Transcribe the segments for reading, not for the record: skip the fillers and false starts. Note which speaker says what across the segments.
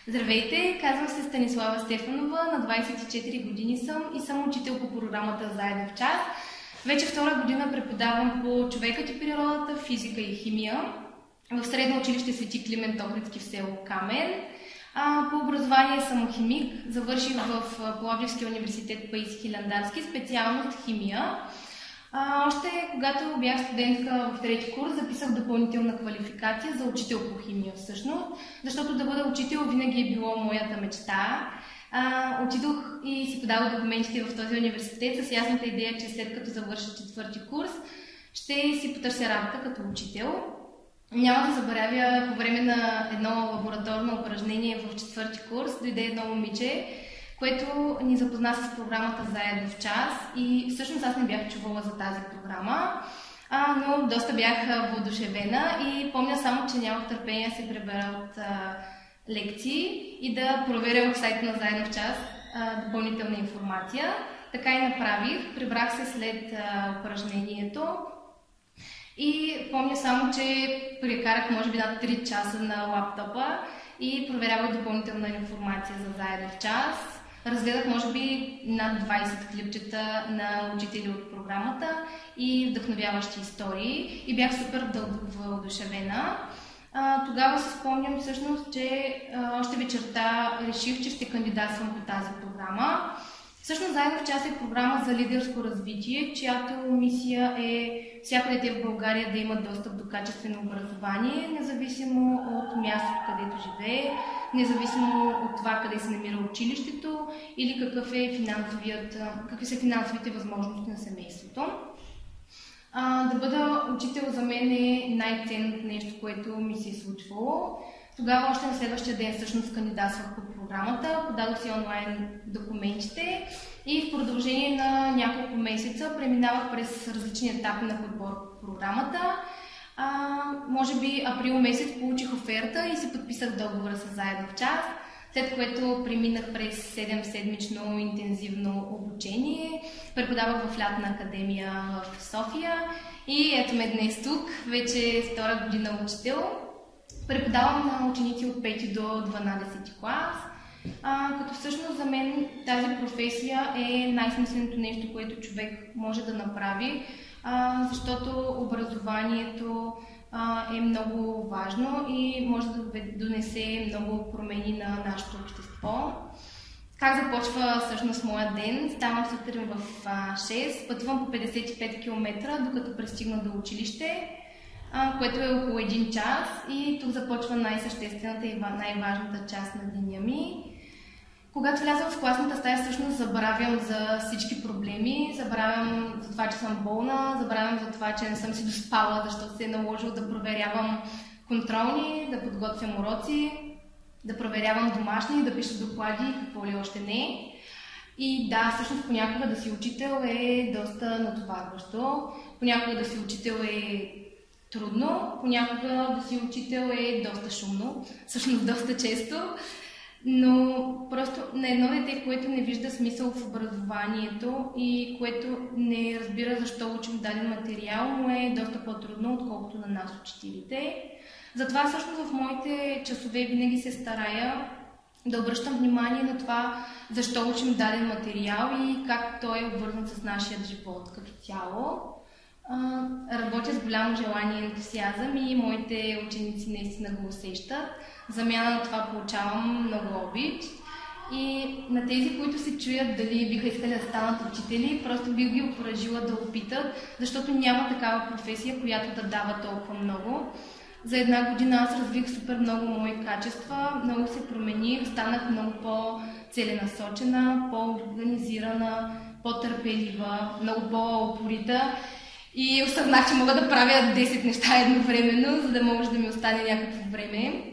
Speaker 1: Здравейте, казвам се Станислава Стефанова, на 24 години съм и съм учител по програмата Заедно в час. Вече втора година преподавам по човекът и природата, физика и химия в Средно училище Свети Климент Охридски в село Камен. По образование съм химик, завърших в Пловдивския университет Паисий Хилендарски, специалност химия. Още когато бях студентка в трети курс, записах допълнителна квалификация за учител по химия всъщност, защото да бъда учител винаги е било моята мечта. Отидох и си подавах документите в този университет с ясната идея, че след като завърша четвърти курс, ще си потърся работа като учител. Няма да забравя, по време на едно лабораторно упражнение в четвърти курс дойде едно момиче, което ни запозна с програмата Заедно в час и всъщност аз не бях чувала за тази програма, но доста бях воодушевена и помня само, че нямах търпение да се пребера от лекции и да проверя в сайта на Заедно в час допълнителна информация. Така и направих, прибрах се след упражнението и помня само, че прекарах може би над 3 часа на лаптопа и проверявах допълнителна информация за Заедно в час. Разгледах може би над 20 клипчета на учители от програмата и вдъхновяващи истории и бях супер въодушевена. Тогава си спомням всъщност, че още вечерта реших, че ще кандидатствам по тази програма. Всъщност Заедно в час е програма за лидерско развитие, чиято мисия е всяко дете в България да има достъп до качествено образование, независимо от мястото, където живее, независимо от това къде се намира училището или какви са финансовите възможности на семейството. Да бъда учител за мен е най-ценното нещо, което ми се е случвало. Тогава още на следващия ден всъщност кандидатствах по програмата, подадох си онлайн документите и в продължение на няколко месеца преминавах през различни етапи на подбор по програмата. Може би април месец получих оферта и си подписах договора с Заедно в час, след което преминах през 7-седмично интензивно обучение, преподавах в лятна академия в София и ето ме днес тук, вече втора година учител. Преподавам на ученици от 5 до 12 клас, като всъщност за мен тази професия е най-смисленото нещо, което човек може да направи, защото образованието е много важно и може да довнесе много промени на нашето общество. Как започва всъщност моя ден? Ставам сутрин в 6, пътувам по 55 км, докато пристигна до училище, което е около 1 час и тук започва най-съществената и най-важната част на деня ми. Когато влязам в класната стая, всъщност забравям за всички проблеми, забравям за това, че съм болна, забравям за това, че не съм си доспала, защото се е наложило да проверявам контролни, да подготвям уроци, да проверявам домашни, да пиша доклади и какво ли още не. И да, всъщност понякога да си учител е доста натоварващо, понякога да си учител е трудно, понякога да си учител е доста шумно, всъщност доста често, но просто на едно дете, което не вижда смисъл в образованието и което не разбира защо учим даден материал, му е доста по-трудно, отколкото на нас учителите. Затова всъщност в моите часове винаги се старая да обръщам внимание на това защо учим даден материал и как той е обвързан с нашия живот като цяло. Работя с голямо желание и ентусиазъм и моите ученици наистина го усещат. В замяна на това получавам много обич. И на тези, които се чуят дали биха искали да станат учители, просто бих ги окуражила да опитат, защото няма такава професия, която да дава толкова много. За една година аз развих супер много мои качества, много се промених, станах много по-целенасочена, по-организирана, по-търпелива, много по-упорита. И осъзнах, че мога да правя 10 неща едновременно, за да може да ми остане някакво време.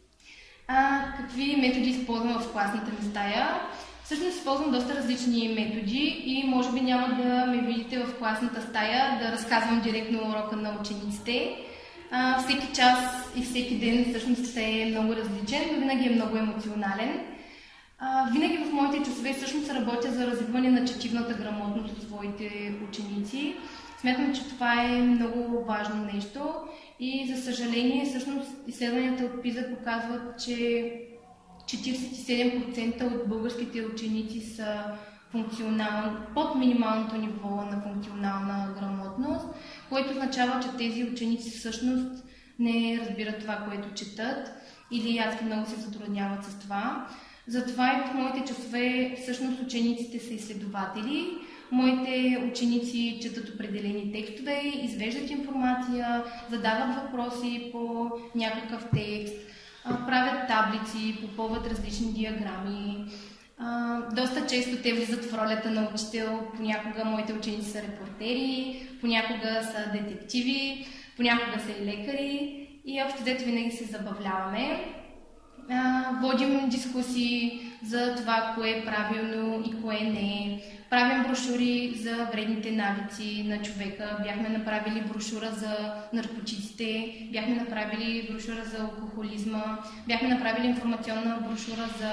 Speaker 1: Какви методи използвам в класната ми стая? Всъщност използвам доста различни методи и може би няма да ме видите в класната стая да разказвам директно урока на учениците. Всеки час и всеки ден всъщност е много различен, но винаги е много емоционален. Винаги в моите часове всъщност работя за развиване на четивната грамотност от своите ученици. Смятам, че това е много важно нещо и за съжаление всъщност изследванията от ПИЗА показват, че 47% от българските ученици са под минималното ниво на функционална грамотност, което означава, че тези ученици всъщност не разбират това, което четат или адски много се затрудняват с това. Затова и в моите часове всъщност учениците са изследователи. Моите ученици четат определени текстове, извеждат информация, задават въпроси по някакъв текст, правят таблици, попълват различни диаграми. Доста често те влизат в ролята на учител. Понякога моите ученици са репортери, понякога са детективи, понякога са и лекари и общо взето винаги се забавляваме. Водим дискусии за това, кое е правилно и кое не. Правим брошури за вредните навици на човека. Бяхме направили брошура за наркотиците, бяхме направили брошура за алкохолизма, бяхме направили информационна брошура за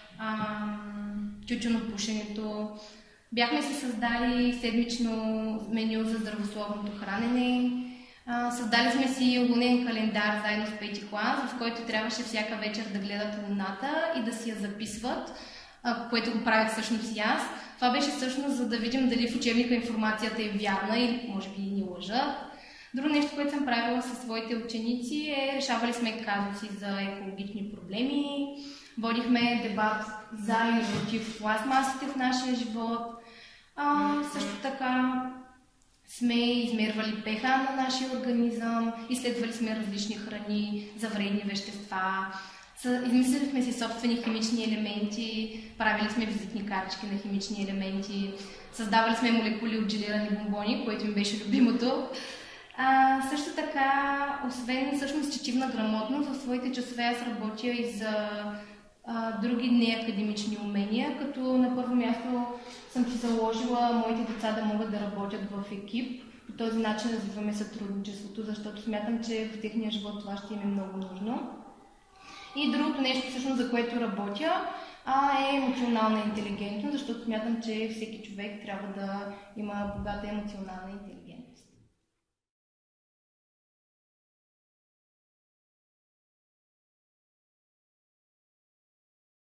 Speaker 1: тютюнопушенето. Бяхме си създали седмично меню за здравословното хранене. Създали сме си лунен календар заедно с пети клас, в който трябваше всяка вечер да гледат луната и да си я записват, което го правят всъщност и аз. Това беше всъщност за да видим дали в учебника информацията е вярна или може би ни лъжат. Друго нещо, което съм правила със своите ученици решавали сме казуси за екологични проблеми, водихме дебат за и против пластмасите в нашия живот. Също така сме измервали pH на нашия организъм, изследвали сме различни храни за вредни вещества, измислили сме си собствени химични елементи, правили сме визитни картички на химични елементи, създавали сме молекули от желирани бомбони, което ми беше любимото. Също така, освен всъщност четивна грамотност, в своите часове аз работя и за други неакадемични умения, като на първо място съм си заложила моите деца да могат да работят в екип. По този начин развиваме сътрудничеството, защото смятам, че в техния живот това ще им е много нужно. И другото нещо, всъщност, за което работя, е емоционална интелигентност, защото смятам, че всеки човек трябва да има богата емоционална интелигентност.